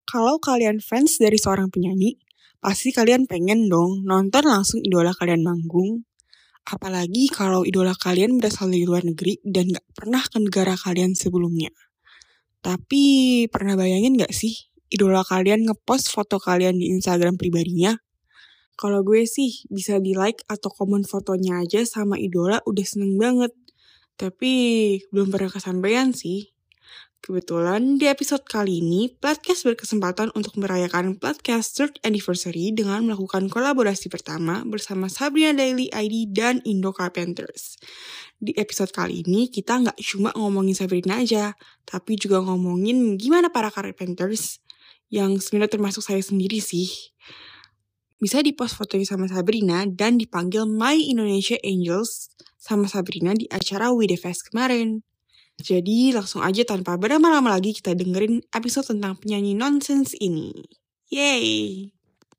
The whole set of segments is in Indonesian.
Kalau kalian fans dari seorang penyanyi, pasti kalian pengen dong nonton langsung idola kalian manggung. Apalagi kalau idola kalian berasal dari luar negeri dan gak pernah ke negara kalian sebelumnya. Tapi pernah bayangin gak sih idola kalian ngepost foto kalian di Instagram pribadinya? Kalau gue sih bisa di like atau komen fotonya aja sama idola udah seneng banget. Tapi belum pernah kesampaian sih. Kebetulan di episode kali ini, Platcast berkesempatan untuk merayakan Platcast third anniversary dengan melakukan kolaborasi pertama bersama Sabrina Daily ID dan Indo Carpenters. Di episode kali ini, kita nggak cuma ngomongin Sabrina aja, tapi juga ngomongin gimana para Carpenters, yang sebenarnya termasuk saya sendiri sih. Bisa di-post fotonya sama Sabrina dan dipanggil My Indonesia Angels sama Sabrina di acara We The Fest kemarin. Jadi langsung aja tanpa berlama-lama lagi kita dengerin episode tentang penyanyi nonsense ini. Yeay!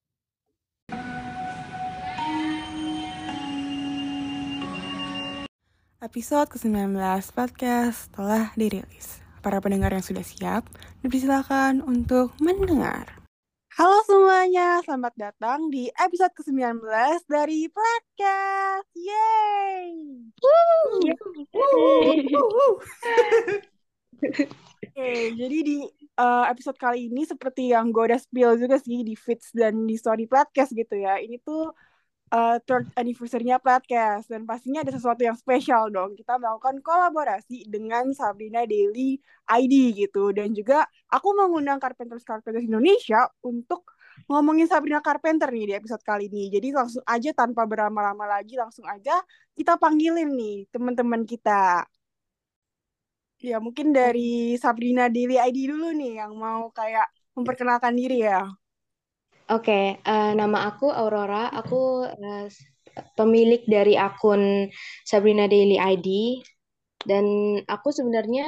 Episode ke-19 podcast telah dirilis. Para pendengar yang sudah siap, dipersilakan untuk mendengar. Halo semuanya, selamat datang di episode ke-19 dari podcast. Yeay! Oke, jadi di episode kali ini seperti yang gue udah spill juga sih di feeds dan di story podcast gitu ya. Ini tuh third anniversary-nya podcast dan pastinya ada sesuatu yang spesial dong. Kita melakukan kolaborasi dengan Sabrina Daily ID gitu dan juga aku mengundang Carpenters Indonesia untuk ngomongin Sabrina Carpenter nih di episode kali ini. Jadi langsung aja tanpa berlama-lama lagi langsung aja kita panggilin nih teman-teman kita. Ya, mungkin dari Sabrina Daily ID dulu nih yang mau kayak memperkenalkan diri ya. Oke, nama aku Aurora. Aku pemilik dari akun Sabrina Daily ID. Dan aku sebenarnya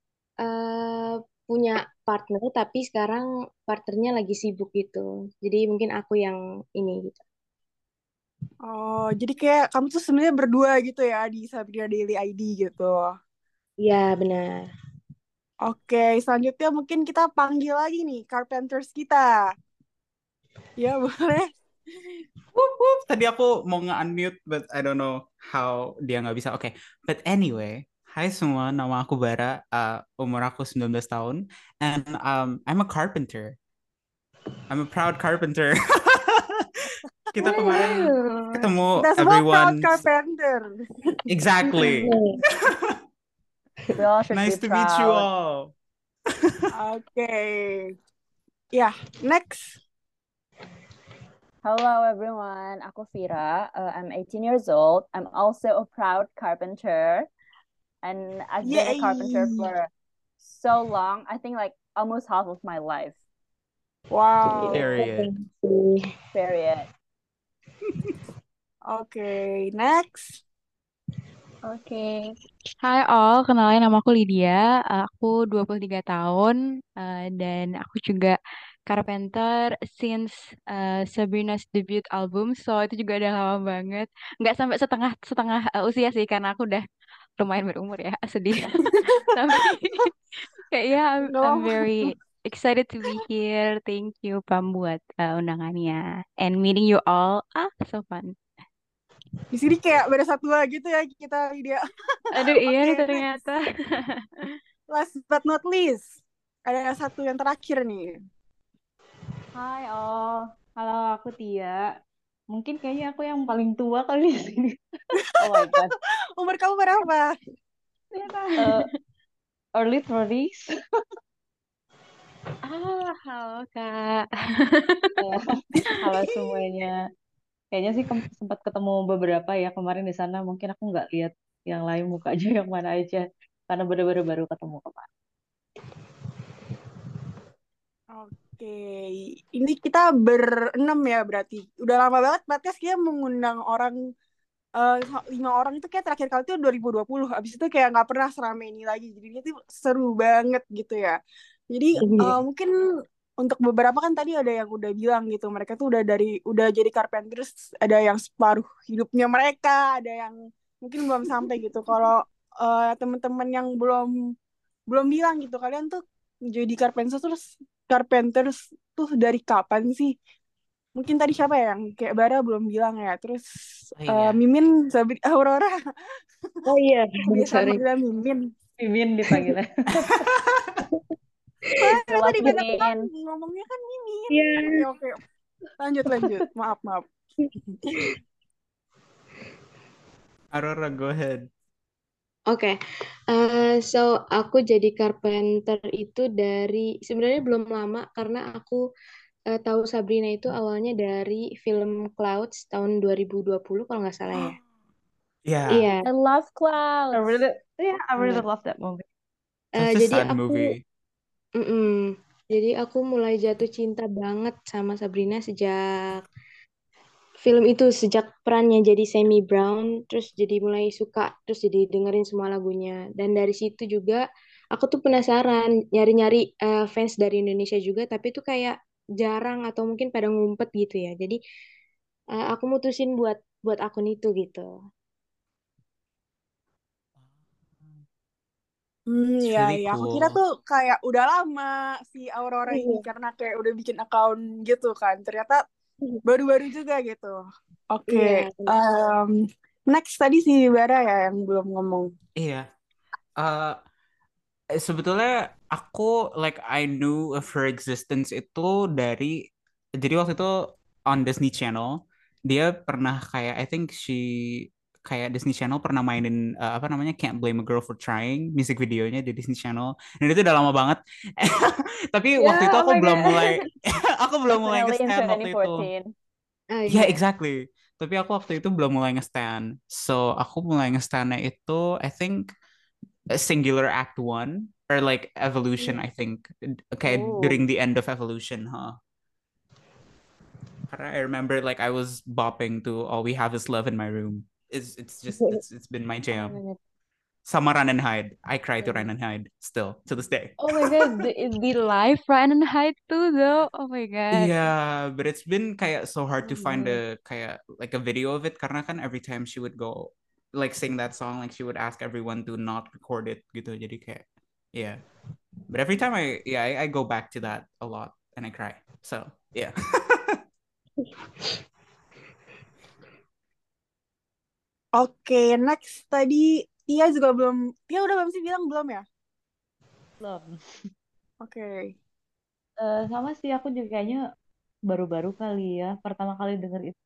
punya partner, tapi sekarang partnernya lagi sibuk gitu. Jadi mungkin aku yang ini gitu. Oh, jadi kayak kamu tuh sebenarnya berdua gitu ya di Sabrina Daily ID gitu. Iya, benar. Oke, selanjutnya mungkin kita panggil lagi nih Carpenters kita. Ya, boleh. Whoop, whoop. Tadi aku mau nge-unmute, but I don't know how dia nggak bisa. Oke, but anyway, hai semua, nama aku Bara, umur aku 19 tahun, and I'm a carpenter. I'm a proud carpenter. Kita kemarin ketemu Kita semua proud everyone. Carpenter. Exactly. We all should Nice be to meet you proud. all. Oke. Ya, next. Hello everyone, aku Vira. I'm 18 years old. I'm also a proud carpenter, and I've been a carpenter Yay. for so long. I think like almost half of my life. Wow. Period. Period. Oke, next. Oke. Hai all, kenalin nama aku Lydia. Aku 23 tahun dan aku juga carpenter since Sabrina's debut album. So itu juga udah lama banget. Nggak sampai setengah usia sih karena aku udah lumayan berumur ya, sedih. Tapi kayak ya I'm very excited to be here. Thank you Pam buat undangannya and meeting you all. So fun. Di sini kayak beda satu lagi gitu ya kita dia. Aduh iya nih Oke, ternyata. last but not least, ada satu yang terakhir nih. Hai all, halo aku Tia. Mungkin kayaknya aku yang paling tua kali di sini. Oh my god. Umur kamu berapa? Early 30s. Halo Kak. Halo semuanya. Kayaknya sih sempat ketemu beberapa ya kemarin di sana. Mungkin aku nggak lihat yang lain mukanya yang mana aja karena bener-bener baru ketemu kemarin. Oke, ini kita berenam ya berarti. Udah lama banget podcast kita mengundang orang 5 orang itu kayak terakhir kali itu 2020. Abis itu kayak nggak pernah serame ini lagi. Jadi itu seru banget gitu ya. Jadi mungkin untuk beberapa kan tadi ada yang udah bilang gitu. Mereka tuh udah jadi carpenters. Ada yang separuh hidupnya mereka. Ada yang mungkin belum sampai gitu. Kalau teman-teman yang belum bilang gitu, kalian tuh jadi Carpenters tuh dari kapan sih? Mungkin tadi siapa ya yang kayak Bara belum bilang ya. Terus Oh iya. Mimin, Aurora. Oh iya, Kebiasaan sorry. manggilnya Mimin. Mimin dipanggilnya. Soalnya We love tadi you, banyak Min. ngomongnya kan Mimin. Iya. Oke. Lanjut. Maaf. Aurora, go ahead. Oke, so aku jadi carpenter itu dari sebenarnya belum lama karena aku tahu Sabrina itu awalnya dari film Clouds tahun 2020 kalau nggak salah ya. Yeah, Iya, I love I clouds. really banget. love that movie. such a Jadi sad movie. jadi aku mulai jatuh cinta banget sama Sabrina sejak film itu, sejak perannya jadi Sammy Brown, terus jadi mulai suka, terus jadi dengerin semua lagunya. Dan dari situ juga aku tuh penasaran nyari-nyari fans dari Indonesia juga, tapi tuh kayak jarang atau mungkin pada ngumpet gitu ya. Jadi aku mutusin buat akun itu gitu. It's Iya, really iya. Aku kira cool. tuh kayak udah lama si Aurora ini Iya. karena kayak udah bikin account gitu kan. Ternyata baru-baru juga gitu. Oke. Iya. em, Next tadi si Bara ya yang belum ngomong. Iya. Uh, Sebetulnya aku like I knew of her existence itu dari jadi waktu itu on Disney Channel dia pernah kayak I think kayak Disney Channel pernah mainin apa namanya Can't Blame a Girl for Trying music videonya di Disney Channel dan itu udah lama banget. Tapi waktu itu Yeah, oh aku my belum mulai God. aku belum mulai Definitely in nge-stan waktu itu. 2014. Ah Yeah, iya. exactly. Tapi aku waktu itu belum mulai nge-stan. So aku mulai nge-stannya itu I think a singular act one or like evolution I think kayak Ooh. during the end of evolution karena I remember like I was bopping to All We Have Is Love in my room it's been my Oh my jam God. sama Run and Hide I cry to Run and Hide still to this day. Oh my God. The live Ryan and Hyde too though. Oh my god. Yeah, but it's been kayak so hard to find Oh. a kayak like a video of it karena kan every time she would go like sing that song like she would ask everyone to not record it gitu jadi kayak yeah. But every time I go back to that a lot and I cry. So yeah. Oke, next tadi Tia juga belum. Tia udah belum sih bilang belum ya? Belum. Oke. Sama sih aku juga kayaknya baru-baru kali ya. Pertama kali denger itu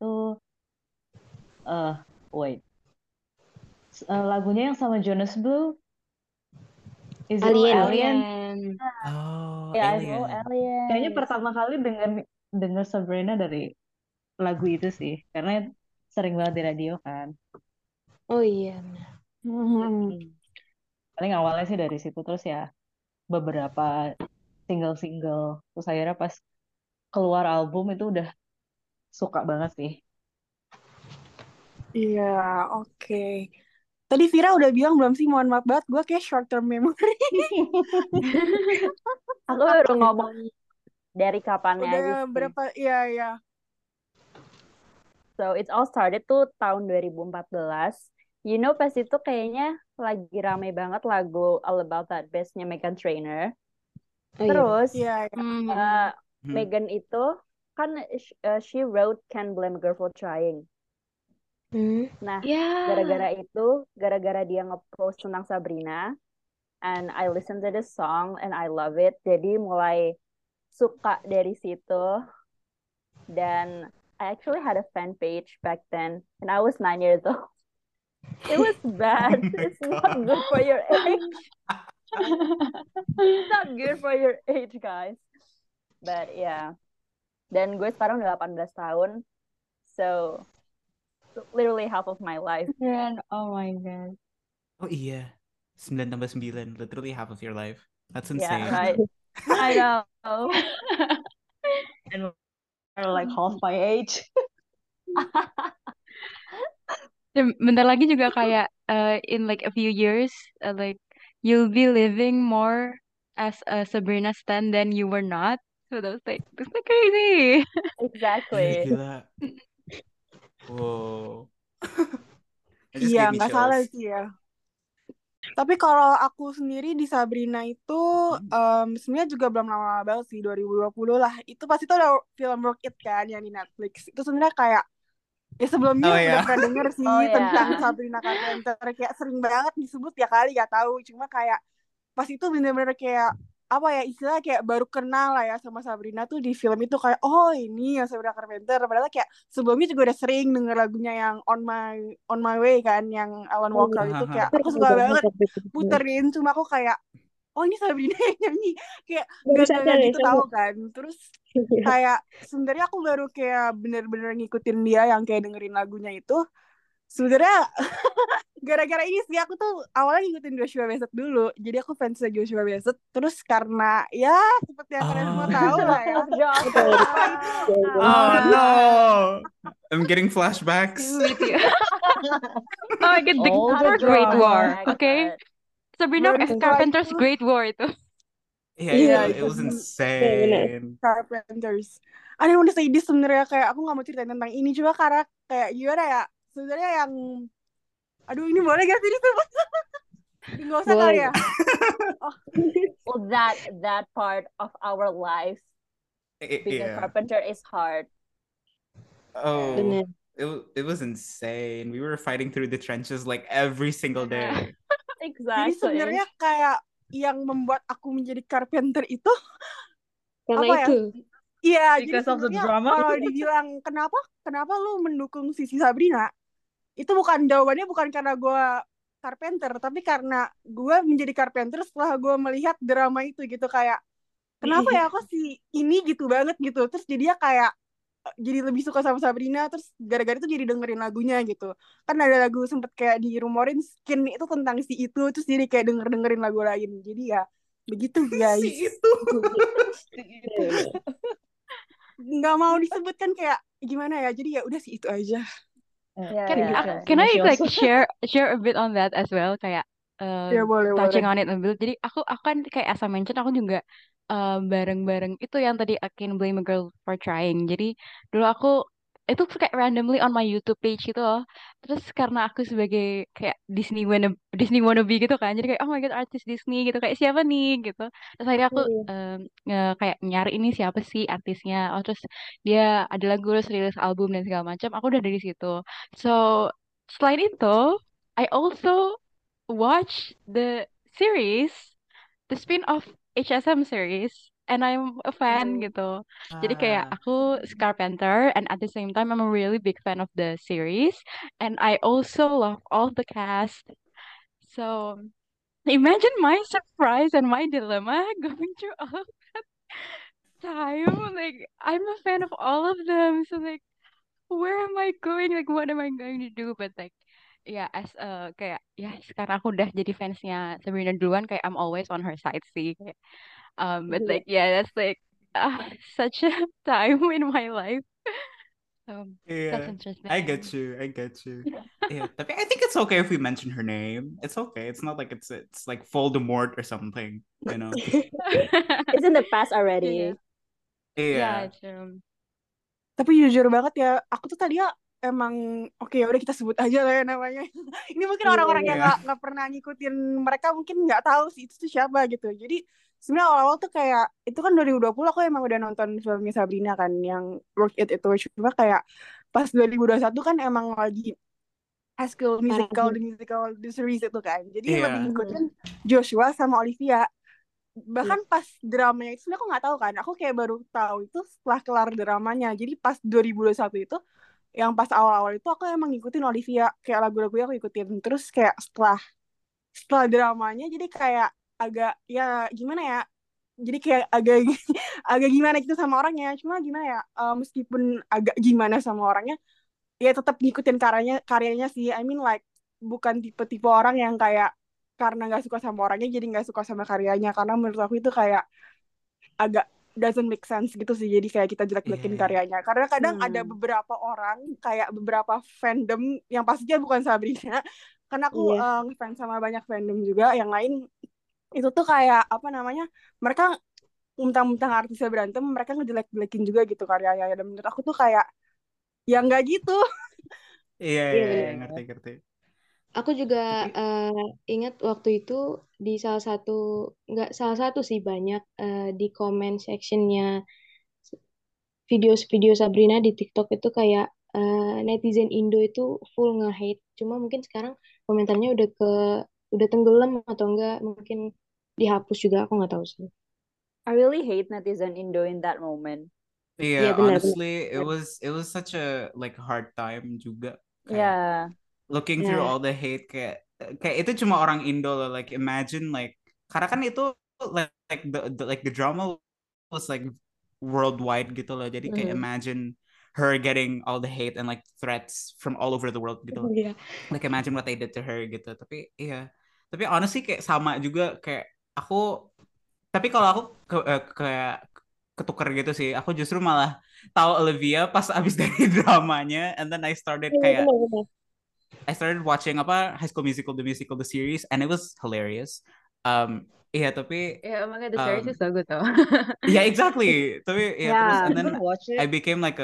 wait. Lagunya yang sama Jonas Blue, Is It Alien. Alien? Oh, Ya, Oh, Alien. kayaknya aliens. pertama kali denger Sabrina dari lagu itu sih, karena sering banget di radio kan. Oh iya. Hmm. Paling awalnya sih dari situ terus ya beberapa single-single. Terus akhirnya pas keluar album itu udah suka banget sih. Iya, oke. Tadi Vira udah bilang belum sih? Mohon maaf banget, gue kayak short term memory. Aku baru ngomong dari kapannya Udah aja sih. berapa? Iya. So it all started tuh tahun 2014. You know pas itu kayaknya lagi rame banget lagu All About That Bass-nya Meghan Trainor. Oh iya. Terus Iya. Meghan itu kan she wrote Can't Blame a Girl for Trying. Nah, gara-gara dia nge-post tentang Sabrina, and I listen to this song and I love it. Jadi mulai suka dari situ. Dan I actually had a fan page back then, and I was 9 years old. It was bad. Oh my It's not God. good for your age. It's not good for your age, guys. But yeah. Dan gue sekarang udah 18 tahun. So, literally half of my life. Oh my God. Oh iya. 9 tambah 9, literally half of your life. That's Yeah, insane. right. I know. And we're like half my age. Dan bentar lagi juga kayak in like a few years like you'll be living more as a Sabrina stan than you were not. So that's like crazy. Iya, Exactly. gila. Wow. It just Iya, gave me nggak salah chills. sih ya. Tapi kalau aku sendiri di Sabrina itu sebenarnya juga belum lama banget sih, 2020 lah. Itu pasti tuh ada film Work It kan yang di Netflix. Itu sebenarnya kayak ya sebelumnya Oh udah ya. pernah denger sih Oh ya. tentang Sabrina Carpenter, kayak sering banget disebut ya kali gak tahu. Cuma kayak pas itu bener-bener kayak apa ya istilahnya kayak baru kenal lah ya sama Sabrina tuh di film itu kayak oh ini ya Sabrina Carpenter, padahal kayak sebelumnya juga udah sering denger lagunya yang On My Way kan yang Alan Oh Walker iya. itu kayak Ntar aku kalau suka bahas banget topik itu. puterin, cuma aku kayak oh ini Sabrina yang nyanyi, kayak Baru sadar ya, gitu sama. tahu kan. Terus kayak sebenarnya aku baru kayak bener-bener ngikutin dia yang kayak dengerin lagunya itu sebenarnya gara-gara ini sih. Aku tuh awalnya ngikutin Joshua Bassett dulu, jadi aku fansnya Joshua Bassett. Terus karena ya seperti yang kalian semua tahu lah ya, setelah itu Oh no. I'm getting flashbacks. Gitu ya. Oh my god, All the the Great War. drama. Okay. Sabrina baru setelah Carpenter's itu Great War itu. Yeah, Iya, it was benar. insane. Carpenters. Ada yang udah sedih sebenarnya, kayak aku nggak mau ceritain tentang ini cuma karena kayak gimana ya sebenarnya yang aduh ini boleh gak sih disebut? Nggak usah kali ya. Well, that part of our lives being a Yeah. carpenter is hard. Oh, Benar. it was insane. We were fighting through the trenches like every single day. Jadi Exactly. sebenarnya kayak yang membuat aku menjadi carpenter itu Karena apa ya? itu. Iya, jadi Because of the sebenarnya drama. kalau dibilang kenapa lu mendukung sisi Sabrina, itu bukan jawabannya bukan karena gue carpenter, tapi karena gue menjadi carpenter setelah gue melihat drama itu gitu. Kayak kenapa ya kok si ini gitu banget gitu. Terus jadinya kayak jadi lebih suka sama Sabrina. Terus gara-gara itu jadi dengerin lagunya gitu. Kan ada lagu sempet kayak dirumorin Skin itu tentang si itu, terus jadi kayak dengerin lagu lain. Jadi ya begitu guys. Si itu. Nggak mau disebutkan kayak gimana ya, jadi ya udah sih itu aja. Yeah, Can yeah. can I like Emotions. share a bit on that as well, kayak Ya boleh touching on it a bit. Jadi aku kan kayak as I mentioned, aku juga bareng-bareng itu yang tadi I Can Blame a Girl for Trying. Jadi dulu aku itu kayak randomly on my YouTube page gitu loh. Terus karena aku sebagai kayak Disney wannabe gitu kan, jadi kayak oh my god, artis Disney gitu, kayak siapa nih gitu. Terus akhirnya aku kayak nyari ini siapa sih artisnya. Oh terus dia ada lagu, terus rilis album dan segala macam. Aku udah dari situ. So selain itu, I also watch the series, the spin-off HSM series, and I'm a fan gitu. Jadi kayak aku Carpenter, and at the same time I'm a really big fan of the series, and I also love all the cast. So imagine my surprise and my dilemma going through all that time. Like I'm a fan of all of them, so like where am I going? Like what am I going to do? But like ya as kayak ya sekarang aku udah jadi fansnya Sabrina duluan, kayak I'm always on her side sih kayak but like yeah, that's like such a time in my life. That's Yeah, interesting. I get you. Yeah, tapi I think it's okay if we mention her name. It's okay. It's not like it's like Voldemort or something, you know. It's in the past already. Yeah. True. Tapi jujur banget ya, aku tuh tadi ya emang oke ya udah kita sebut aja lah ya namanya. Ini mungkin orang-orang yang nggak pernah ngikutin mereka mungkin nggak tahu sih itu tuh siapa gitu. Jadi sebenarnya awal-awal tuh kayak itu kan 2020 aku emang udah nonton filmnya Sabrina kan yang Work It itu. Cuma kayak pas 2021 kan emang lagi High School Musical, the series itu kan. Jadi lebih ngikutin Joshua sama Olivia. Bahkan pas dramanya itu sebenarnya aku nggak tahu kan, aku kayak baru tahu itu setelah kelar dramanya. Jadi pas 2021 itu yang pas awal-awal itu aku emang ngikutin Olivia, kayak lagu-lagunya aku ikutin. Terus kayak setelah dramanya jadi kayak agak ya gimana ya, jadi kayak agak agak gimana gitu sama orangnya. Cuma gimana ya, meskipun agak gimana sama orangnya ya tetap ngikutin karyanya sih. I mean like bukan tipe-tipe orang yang kayak karena nggak suka sama orangnya jadi nggak suka sama karyanya, karena menurut aku itu kayak agak doesn't make sense gitu sih. Jadi kayak kita jelek-jelekin karyanya, karena kadang ada beberapa orang kayak beberapa fandom yang pastinya bukan Sabrina, karena aku ngefans sama banyak fandom juga yang lain. Itu tuh kayak apa namanya, mereka mentang-mentang artisnya berantem mereka ngejelek-jelekin juga gitu karyanya. Dan menurut aku tuh kayak ya nggak gitu. Iya, ngerti. Aku juga Tapi ingat waktu itu di nggak salah satu sih banyak di comment sectionnya video-video Sabrina di TikTok itu kayak netizen Indo itu full nge-hate. Cuma mungkin sekarang komentarnya udah tenggelam atau enggak mungkin dihapus juga aku nggak tahu sih. I really hate netizen Indo in that moment. Iya yeah, benar. honestly, it was such a like hard time juga. Kayak Yeah. looking through Ya. all the hate, kayak itu cuma orang Indo loh. Like imagine like karena kan itu like the drama was like worldwide gitu loh. Jadi kayak Mhm. imagine her getting all the hate and like threats from all over the world gitu loh. Iya. Like imagine what they did to her gitu. Tapi iya, tapi honestly kayak sama juga kayak aku. Tapi kalau aku kayak ketuker gitu sih. Aku justru malah tahu Olivia pas abis dari dramanya, and then Iya benar-benar. I started watching apa High School Musical, the series, and it was hilarious. Iya tapi Yeah, oh my god, the series is so good though. yeah, exactly. Tapi ya terus, Yeah. and then Watch I it. became like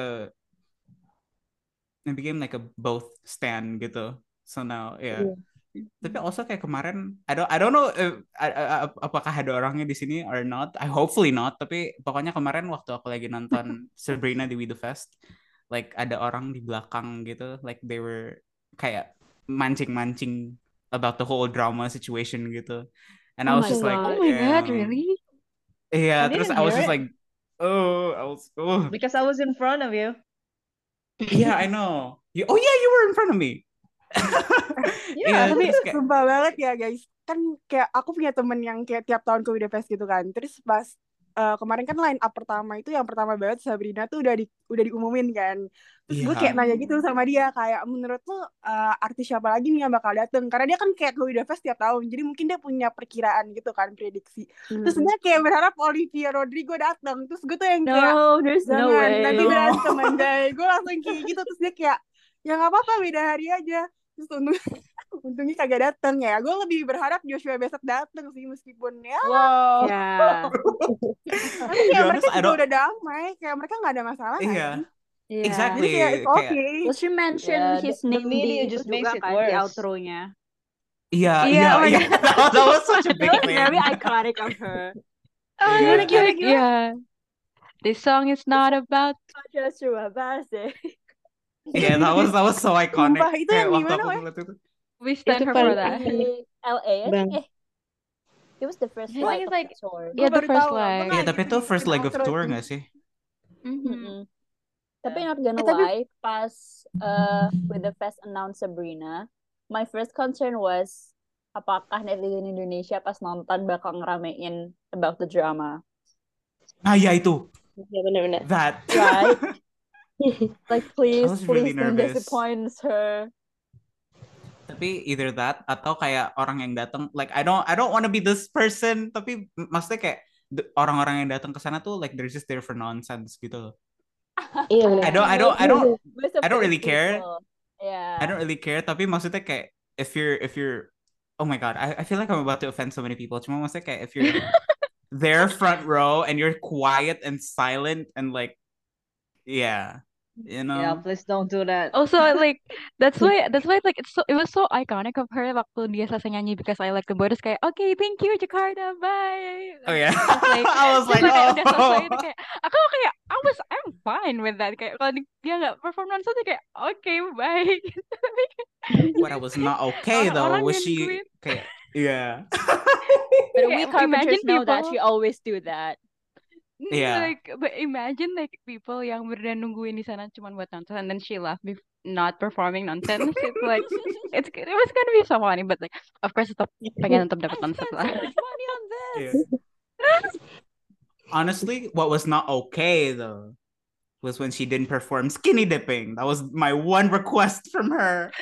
a both stan gitu. So now yeah. Iya. Tapi also kayak kemarin, I don't know apakah ada orangnya di sini or not. I hopefully not. Tapi pokoknya kemarin waktu aku lagi nonton Sabrina di We The Fest, like ada orang di belakang gitu, like they were kayak mancing-mancing about the whole drama situation gitu. And I Oh was my just like, Oh God. my God, damn. really? Yeah, I terus didn't I was hear just it like, oh. because I was in front of you. Yeah, I know. Oh yeah, you were in front of me. Yeah. Iya, Tapi terus kayak, sumpah banget ya guys. Kan kayak aku punya temen yang kayak tiap tahun ke Widapest gitu kan. Terus pas kemarin kan line up pertama itu yang pertama banget Sabrina tuh udah diumumin kan. Terus gue kayak iya, nanya gitu sama dia kayak menurut lo artis siapa lagi nih yang bakal dateng? Karena dia kan kayak ke Widapest tiap tahun. Jadi mungkin dia punya perkiraan gitu kan, prediksi. Terus dia kayak berharap Olivia Rodrigo datang. Terus gue tuh yang kayak No, there's no jangan way. nanti no. berantem anjay. Gue langsung kayak gitu. Terus dia kayak ya nggak apa-apa beda hari aja. Terus untungnya kagak dateng ya. Gue lebih berharap Joshua besok dateng sih meskipun ya. Wow. Yeah. Tapi To be kayak honest, mereka I juga don't. udah damai. Kayak mereka nggak ada masalah kan. Iya, Yeah. exactly. Jadi kayak it's Kayak, okay. Well, she mentioned Yeah, his the name di media itu just makes juga it kan di worse. outro-nya. iya, Iya, oh my iya. God. That was such a It big was thing. very iconic of her. Oh my Iya, God, like, yeah. This song is not about. Joshua Bassett. iya, that was so iconic. Sumpah, itu Kayak yang waktu gimana, aku Weh? ngeliat itu. We stand Itu her for paling that. iconic Di LA ya? bang. It was the first I leg think it's of like, the tour. Gue yeah, the baru first tahu loh. Gue leg. Iya, nggak tapi gitu itu first ngikutin leg of outro tour itu. nggak sih? Mm-hmm. Mm-mm. Tapi Yeah. not gonna Tapi lie, pas with the fest announced Sabrina, my first concern was apakah netizen Indonesia pas nonton bakal ngeramein about the drama, Nah, ya itu. Ya benar-benar. That. right? Like I please, was really please don't nervous. disappoint her. Tapi either that atau kayak orang yang datang, like I don't want to be this person. Tapi maksudnya kayak orang-orang yang datang ke sana tuh like they're just there for nonsense gitu loh. Iya I benar. don't I don't I don't Most of I don't those really care. people. I Yeah. don't really care. Tapi maksudnya kayak if you're oh my god, I feel like I'm about to offend so many people. Cuma maksudnya kayak if you're there front row and you're quiet and silent and like yeah, you Yeah, know. please don't do that. Also, like that's why like it was so iconic of her waktu dia selesai nyanyi because I like the boy terus kayak okay thank you Jakarta bye Oh yeah. terus like I was terus like kayak udah selesai oh. itu kayak kayak I'm fine with that kayak kalau dia nggak perform nonton tuh kayak okay bye What I was not okay though orang-orang was yang she nungguin kayak yeah. But we kayak Carpenters imagine know that people she always do that. Yeah. like but imagine like people yang beneran nungguin di sana cuma buat nonton and then she left not performing nonsense it's like it was gonna be so funny but like of course tetap pengen tetap dapat I nonton spent lah. so much money on this. Yeah. Honestly, what was not okay though was when she didn't perform skinny dipping. That was my one request from her.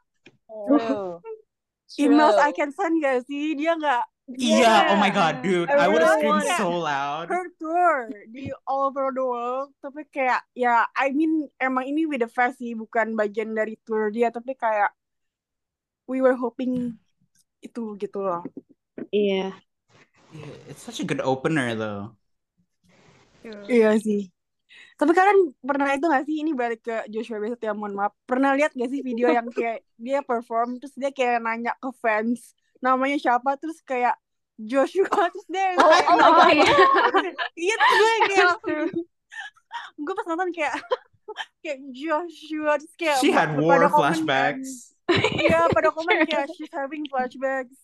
True. Emails True. I can send gak sih? Dia nggak. Yeah, oh my Yeah. god, dude. I I would have really screamed want it. so loud. Her tour di all over the world. Tapi kayak ya I mean emang ini with the fest sih, bukan bagian dari tour dia. Tapi kayak we were hoping itu gitu loh. Iya. Yeah, it's such a good opener though. Iya sih. Tapi kalian pernah itu gak sih, ini balik ke Joshua Bassett ya, mohon maaf. Pernah lihat gak sih video yang kayak dia perform, terus dia kayak nanya ke fans, namanya siapa, terus kayak Joshua, terus dia kayak Oh my God. iya, terus gue kayak langsung, gue pas nonton kayak Joshua, terus kayak She had pada war komen kan, flashbacks. iya pada komen kayak she's having flashbacks.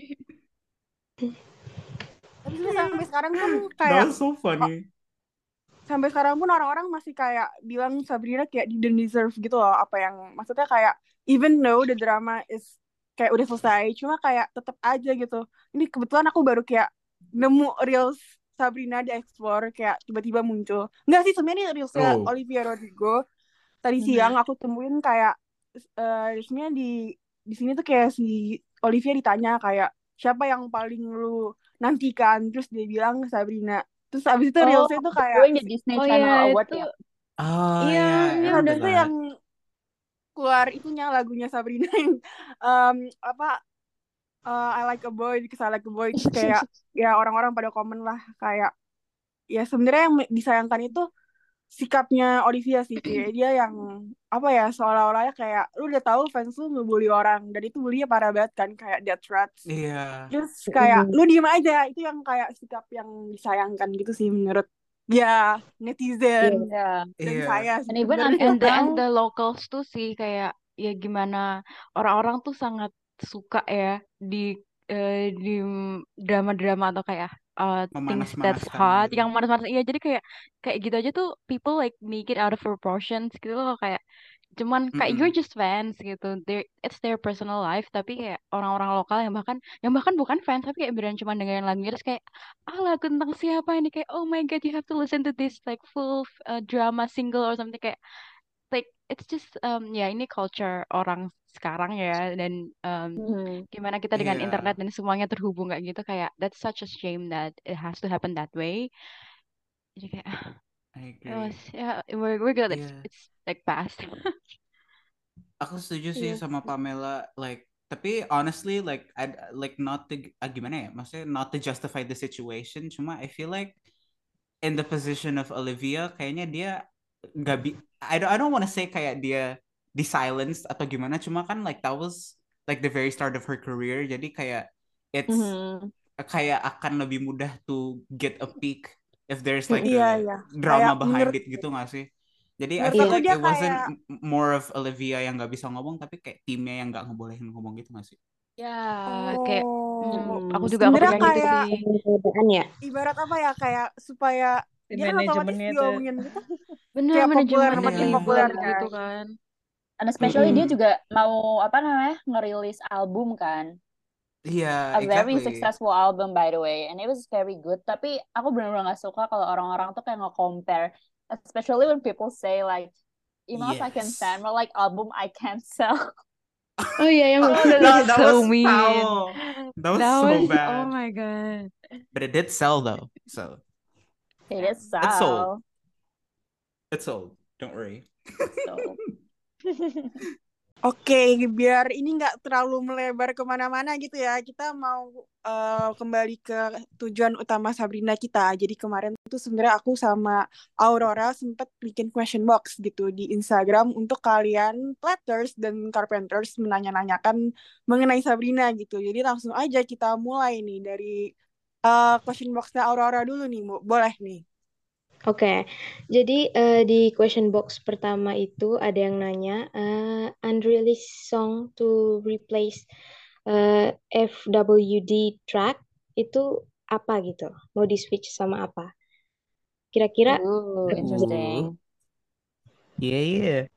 Tapi sebenarnya sampai sekarang pun That kayak was so funny. sampai sekarang pun orang-orang masih kayak bilang Sabrina kayak didn't deserve gitu loh, apa yang maksudnya kayak even though the drama is kayak udah selesai, cuma kayak tetap aja gitu. Ini kebetulan aku baru kayak nemu reels Sabrina di Explore, kayak tiba-tiba muncul. Enggak sih, sebenarnya ini reelsnya Oh. Olivia Rodrigo. Tadi siang aku temuin kayak sebenarnya di sini tuh kayak si Olivia ditanya kayak siapa yang paling lu nantikan, terus dia bilang Sabrina. Terus abis itu reelsnya tuh kayak Doing the Disney Channel Award itu ya. Oh Iya, yeah, I ini remember habis itu that. yang keluar itunya lagunya Sabrina yang apa I like a boy, because I like a boy, terus kayak ya orang-orang pada komen lah kayak ya sebenarnya yang disayangkan itu sikapnya Olivia sih, kayak dia yang apa ya, seolah-olahnya kayak lu udah tahu fans lu ngebully orang dan itu bullynya parah banget kan, kayak death threats, Iya. terus kayak lu diem aja, itu yang kayak sikap yang disayangkan gitu sih menurut ya netizen Yeah. dan Iya. saya sih And even sebenarnya. until and now, the locals tuh sih kayak ya gimana orang-orang tuh sangat suka ya di drama-drama atau kayak things that's Memanas-manaskan hot gitu. yang manas-manas. Iya, jadi kayak gitu aja tuh people like make it out of proportions gitu loh, kayak cuman kayak Mm-mm. you're just fans gitu. It's their personal life, tapi kayak orang-orang lokal yang bahkan bukan fans tapi kayak beneran cuma dengerin lagunya terus kayak lagu tentang siapa ini, kayak oh my god, you have to listen to this like full drama single or something, kayak like it's just ya ini culture orang sekarang ya, dan gimana kita dengan Iya, internet dan semuanya terhubung kayak gitu, kayak that's such a shame that it has to happen that way. Jadi kayak I it was, agree. yeah, we're glad Iya. it's like past. Aku setuju sih Iya. sama Pamela, like tapi honestly like like not to gimana ya, maksudnya not to justify the situation, cuma I feel like in the position of Olivia kayaknya dia nggak I don't want to say kayak dia di-silenced atau gimana, cuma kan like that was like the very start of her career, jadi kayak it's kayak akan lebih mudah to get a peek if there's like Iya, a iya. drama Kayak behind menurut it gitu nggak sih? Jadi I menurut feel aku like dia it wasn't kayak more of Olivia yang nggak bisa ngomong, tapi kayak timnya yang nggak ngebolehin ngomong gitu nggak sih? Ya, kayak aku juga sebenarnya kepikiran gitu kayak sih. Perbedaan ya. ibarat apa ya, kayak supaya Tim dia kan otomatis manajemennya itu diomongin gitu, Bener, kayak populer, manajemen makin Iya. populer lagu kan. gitu kan. and especially dia Mm-mm. juga mau apa namanya ngerilis album kan. Iya, A very exactly. successful album by the way, and it was very good. Tapi aku benar-benar nggak suka kalau orang-orang tuh kayak nge-compare, especially when people say like, even if I can Yes. stand, well, like album I can't sell. Oh iya, yang That So was mean. foul. That was so Oh bad. my god. But it did sell though, so It is it's sold. so. It's sold. Don't worry. So. Oke, biar ini nggak terlalu melebar kemana-mana gitu ya, kita mau kembali ke tujuan utama Sabrina kita. Jadi kemarin tuh sebenarnya aku sama Aurora sempet bikin question box gitu di Instagram untuk kalian Platters dan Carpenters menanya-nanyakan mengenai Sabrina gitu. Jadi langsung aja kita mulai nih dari question boxnya Aurora dulu nih, boleh nih. Oke, jadi di question box pertama itu ada yang nanya unreleased song to replace FWD track itu apa gitu? Mau di switch sama apa? Kira-kira Interesting. Yeah.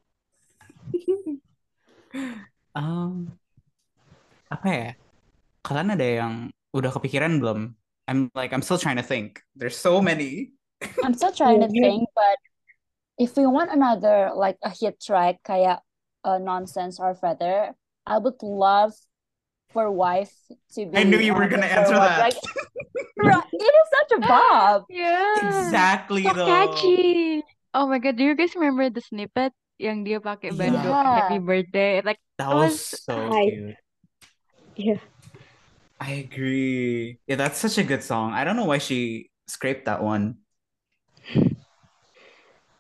Apa ya? Kalian ada yang udah kepikiran belum? I'm still trying to think. There's so many. I'm still trying to think, but if we want another like a hit track kayak Nonsense or Feather, I would love for Wife to be I knew you one were of the gonna answer four that. Like, it is such a bop. Yeah. Exactly So though. catchy. Oh my god, do you guys remember the snippet yang dia pakai bando Happy Yeah. Birthday? Like That was so Hi. cute. Yeah. I agree. Yeah, that's such a good song. I don't know why she scraped that one.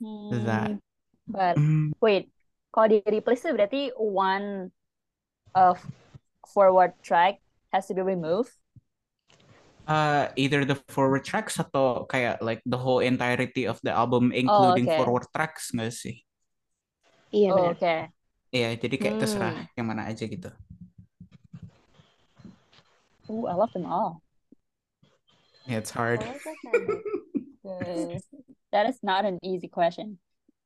That. But wait, kalau di replace itu berarti one of forward track has to be removed. Either the forward tracks atau kayak like the whole entirety of the album including forward tracks nggak sih? Iya benar. Oke. Iya, jadi kayak terserah yang mana aja gitu. I love them all. Yeah, it's hard. That is not an easy question.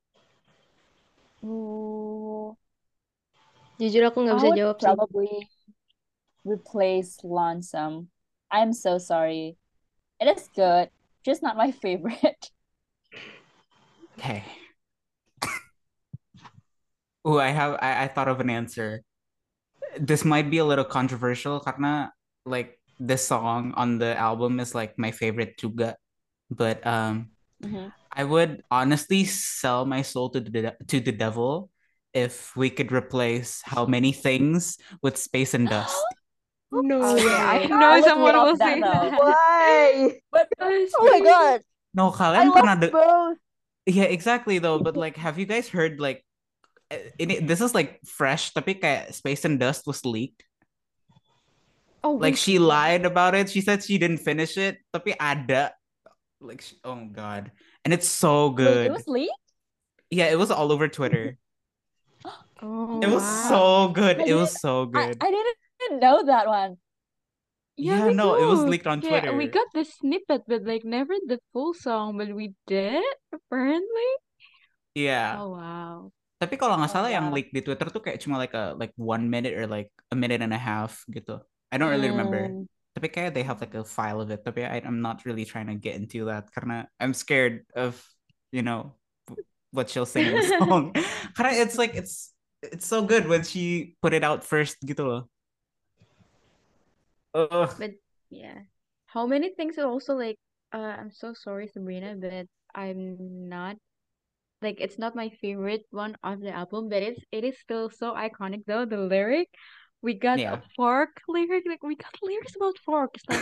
Jujur aku nggak bisa jawab sih. Probably replace Lonesome. I'm so sorry. It is good, just not my favorite. Okay. Oh, I thought of an answer. This might be a little controversial karena like this song on the album is like my favorite juga. But I would honestly sell my soul to the devil if we could replace How Many Things with Space and Dust. No Okay, way. I know someone will love that say though. that. Why? But oh my god, No, I kalian pernah love both. Yeah, exactly though. But like, have you guys heard like this is like fresh, tapi kayak Space and Dust was leaked. Oh, Like she lied about it. She said she didn't finish it, tapi ada. Like, oh god, and it's so Wait, good. it was leaked? Yeah, it was all over Twitter. Oh, It was so good. It was so I good. didn't know that one. Yeah, no, it was leaked on Yeah, Twitter. we got the snippet, but like never the full song, but we did apparently. Yeah. Oh wow. Tapi kalau nggak salah yang wow. leak di Twitter tuh kayak cuma like 1 minute or like a minute and a half gitu. I don't really remember. Tapi kayak they have like a file of it. Tapi I'm not really trying to get into that karena I'm scared of, you know, what she'll sing in the song. Karena it's like it's so good when she put it out first gitu loh. But yeah, How Many Things are also like I'm so sorry, Sabrina, but I'm not like it's not my favorite one of the album, but it is still so iconic though. The lyric, we got a fork lyric, like we got lyrics about forks, like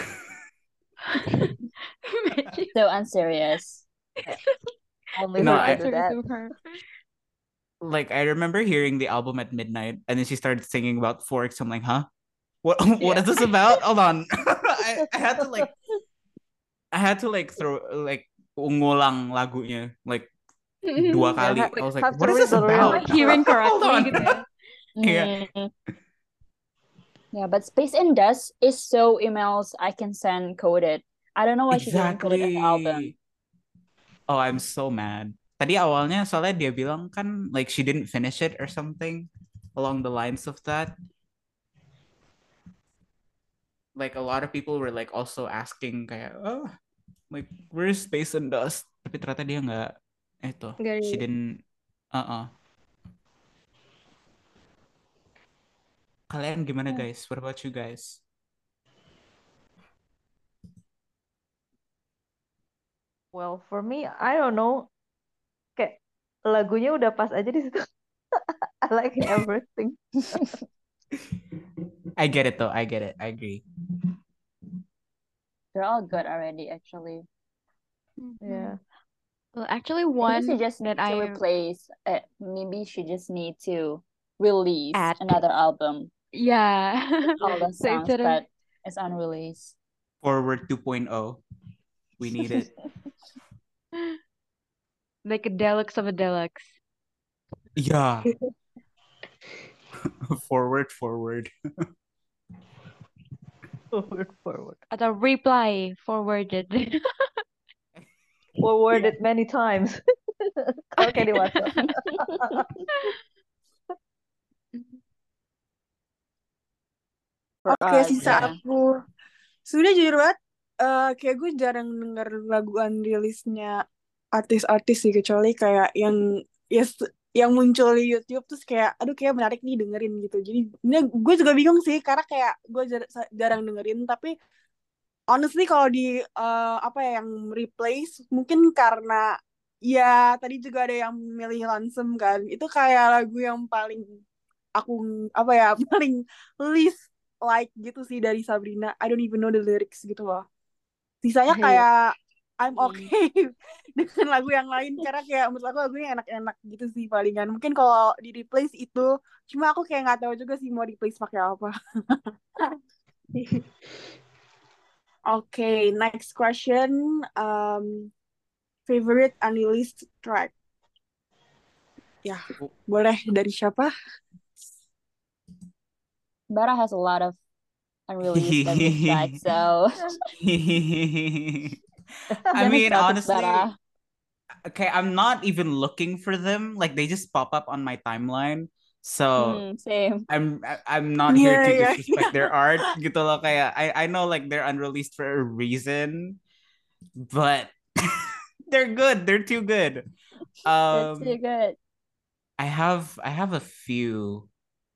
so unserious. Only No, her I- could do that. Like I remember hearing the album at midnight, and then she started singing about forks. I'm like, huh? What is this about? Hold on. I had to like throw like ngulang lagunya like 2 kali. I was like, what is this about? Like hearing correctly. Yeah. Yeah, but Space and Dust is so emails I can send coded. I don't know why she didn't put it on the album. Oh, I'm so mad. Tadi awalnya soalnya dia bilang kan like she didn't finish it or something along the lines of that. Like a lot of people were like also asking kayak, oh, like where's Space and Dust? Tapi ternyata dia nggak itu. She didn't. Kalian gimana guys? What about you guys? Well, for me, I don't know. Kayak lagunya udah pas aja di situ. I like everything. I get it though. I get it. I agree. They're all good already, actually. Yeah. Well, actually, Maybe one she just that need to replace. Maybe she just need to release another album. Yeah. All the So songs instead of- that is unreleased. Forward 2.0. We need it. like a deluxe of a deluxe. Yeah. Forward. Forward. Atau reply forwarded. Forwarded many times. Oke, di WhatsApp. Oke, sisa aku. Sudah jujur banget, kayak gue jarang denger lagu unrilisnya artis-artis sih, kecuali kayak yang muncul di YouTube terus kayak, aduh kayak menarik nih dengerin gitu. Jadi ini gue juga bingung sih, karena kayak gue jarang dengerin. Tapi honestly kalau di yang replace mungkin karena ya tadi juga ada yang milih Lonesome kan. Itu kayak lagu yang paling aku paling least like gitu sih dari Sabrina. I don't even know the lyrics gitu loh. Sisanya kayak I'm okay dengan lagu yang lain karena kayak menurut aku lagunya enak-enak gitu sih palingan. Mungkin kalau di replace itu, cuma aku kayak nggak tahu juga sih mau replace pakai apa. Okay, next question. Favorite unreleased track. Ya, boleh dari siapa? Bara has a lot of unreleased tracks, so I mean, honestly, Bara. okay, I'm not even looking for them. Like they just pop up on my timeline. So Same. I'm not here to disrespect their art. Gitu loh, kayak I know like they're unreleased for a reason, but they're good. They're too good. They're too good. I have a few.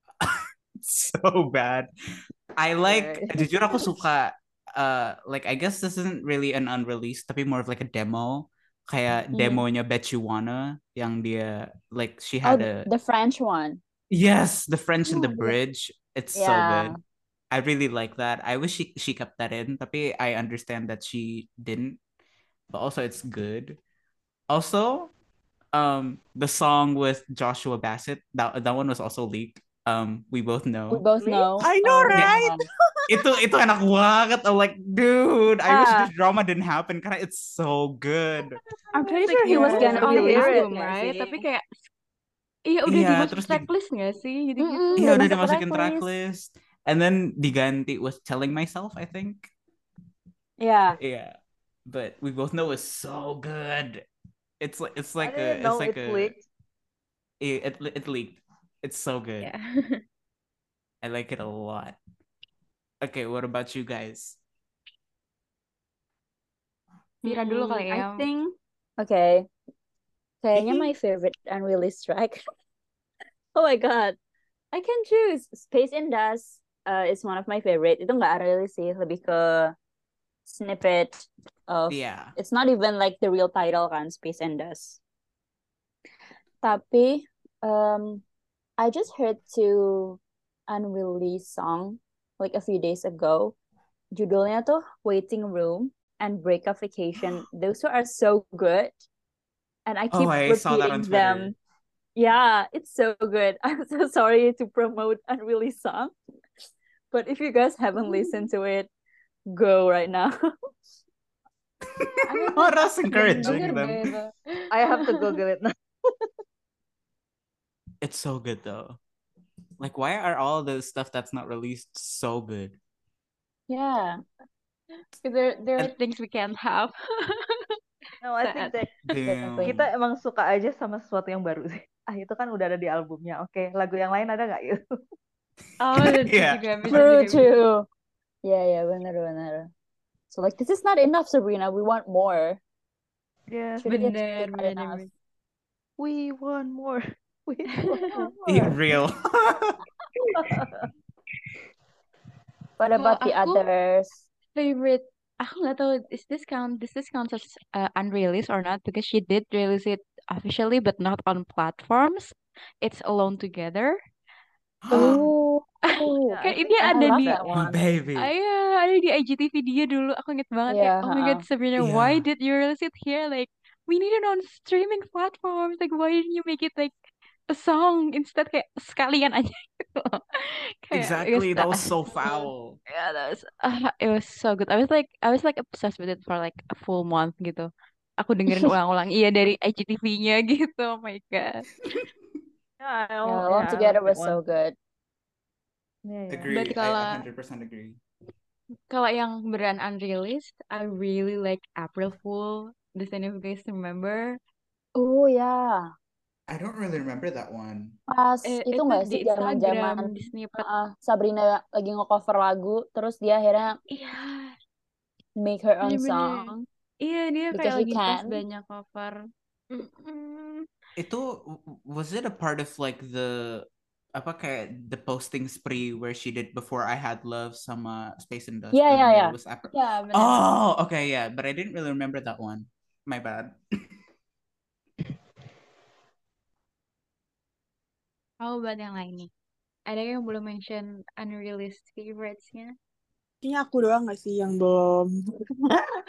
So bad. I like jujur aku suka like I guess this isn't really an unreleased tapi more of like a demo kayak demonya Bet You Wanna yang dia like she had the French one. Yes, the French in the bridge. It's so good. I really like that. I wish she kept that in tapi I understand that she didn't, but also it's good. Also, the song with Joshua Bassett, that one was also leaked. We both know. We both know. I know, right? Itu enak banget. I'm like, dude, I wish this drama didn't happen karena it's so good. I'm pretty sure he was gonna release it, right? Tapi kayak iya udah dimasukin tracklist nggak sih? Jadi gitu. Iya udah dimasukin tracklist. And then diganti with Telling Myself, I think. Yeah. Yeah. But we both know it's so good. It's like it leaked. It leaked. It's so good. Yeah. I like it a lot. Okay, what about you guys? Tira dulu kali ya. I think okay. Kayaknya my favorite unreleased track. Oh my god. I can choose. Space and Dust is one of my favorite. Itu nggak unreleased sih, lebih ke snippet of it's not even like the real title kan, Space and Dust. Tapi I just heard two unreleased song like a few days ago. Judulnya tuh Waiting Room and Breakup Vacation. Those two are so good. And I keep repeating them. Yeah, it's so good. I'm so sorry to promote unreleased song. But if you guys haven't listened to it, go right now. Oh, that's encouraging them. I have to Google it now. It's so good though. Like, why are all the stuff that's not released so good? Yeah. There are things we can't have. No, I think that kita emang suka aja sama sesuatu yang baru sih. Itu kan udah ada di albumnya. Oke, lagu yang lain ada nggak yuk? Oh, juga bisa. True. Yeah, benar. So like this is not enough, Sabrina. We want more. Yes, bener. We want more. Real. What about the others? Favorite, aku nggak tahu. Does this count as unreleased or not? Because she did release it officially, but not on platforms. It's Alone Together. Kan ini ada di baby. Ada di IGTV dia dulu. Aku inget banget ya. Oh my god, Sabrina, why did you release it here? Like, we need it on streaming platforms. Like, why didn't you make it like a song instead? Kayak sekalian aja gitu. Exactly, that was so foul. Yeah, it was so good. I was like obsessed with it for like a full month gitu. Aku dengerin ulang-ulang dari IGTV-nya gitu. Oh my god. Alone Together was so good. Agree. I 100% agree. Kalau yang beneran unreleased, I really like April Fool. Does any of you guys remember? Oh yeah. I don't really remember that one. Pas itu nggak sih zaman-zaman Sabrina lagi nge-cover lagu, terus dia akhirnya make her own song. Iya, dia kayak lagi pas banyak cover. Itu was it a part of like the apa kayak the posting spree where she did Before I Had Love sama Space and Dust? Yeah. Oh, okay, yeah, but I didn't really remember that one. My bad. How about yang lain nih? Ada yang belum mention unreleased favorites-nya? Kayaknya aku doang gak sih yang belum.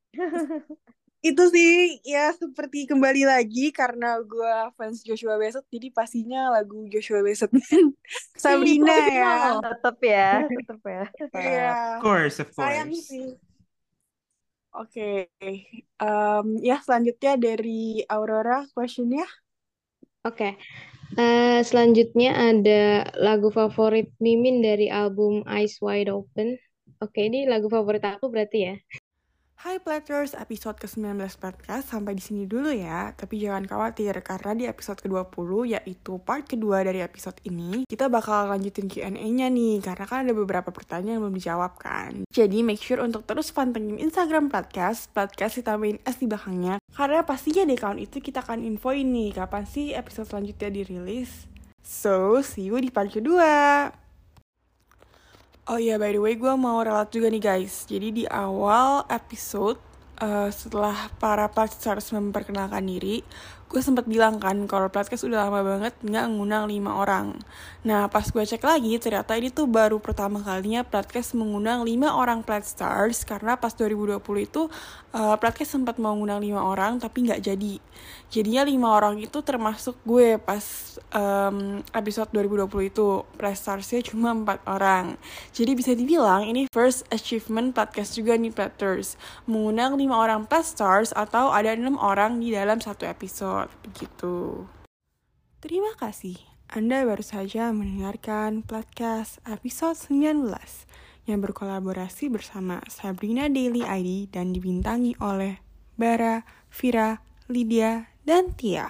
Itu sih ya seperti kembali lagi karena gue fans Joshua Bassett, jadi pastinya lagu Joshua Bassett dan Sabrina ya. Tetep ya. Iya, Of course. sayang sih. Oke, ya selanjutnya dari Aurora questionnya. Oke. Selanjutnya ada lagu favorit Mimin dari album Eyes Wide Open. Oke, ini lagu favorit aku berarti ya. Hai Platters, episode ke-19 podcast sampai di sini dulu ya. Tapi jangan khawatir, karena di episode ke-20, yaitu part kedua dari episode ini, kita bakal lanjutin Q&A-nya nih, karena kan ada beberapa pertanyaan yang belum dijawab kan. Jadi make sure untuk terus pantengin Instagram podcast ditambahin S di belakangnya, karena pastinya di account itu kita akan infoin nih, kapan sih episode selanjutnya dirilis. So, see you di part kedua. Oh iya, by the way, gue mau relat juga nih guys. Jadi di awal episode, setelah para Platcasters memperkenalkan diri, gue sempat bilang kan kalau Platcast udah lama banget nggak ngundang 5 orang. Nah, pas gue cek lagi, ternyata ini tuh baru pertama kalinya Platcast mengundang 5 orang Platstars, karena pas 2020 itu Platcast sempat mau ngundang 5 orang tapi nggak jadi. Jadinya 5 orang itu termasuk gue pas episode 2020 itu. Platstarsnya cuma 4 orang. Jadi bisa dibilang ini first achievement Platcast juga nih Platters, mengundang 5 orang Platstars atau ada 6 orang di dalam satu episode. Begitu. Terima kasih. Anda baru saja mendengarkan podcast episode 19 yang berkolaborasi bersama Sabrina Daily ID dan dibintangi oleh Bara, Vira, Lydia, dan Tia.